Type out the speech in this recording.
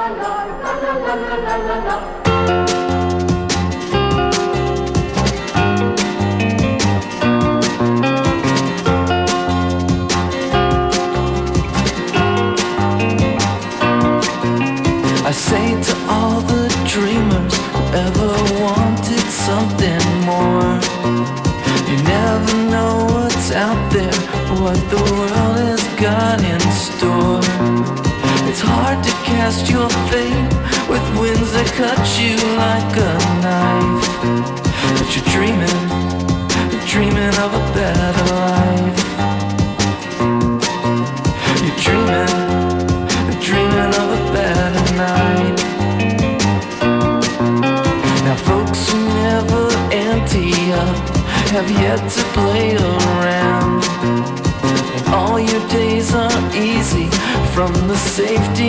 I say to all the dreamers who ever wanted something more, you never know what's out there, what the world has got in store. It's hard to cast your fate with winds that cut you like a knife, but you're dreaming of a better life. You're dreaming of a better night. Now folks who never ante up have yet to play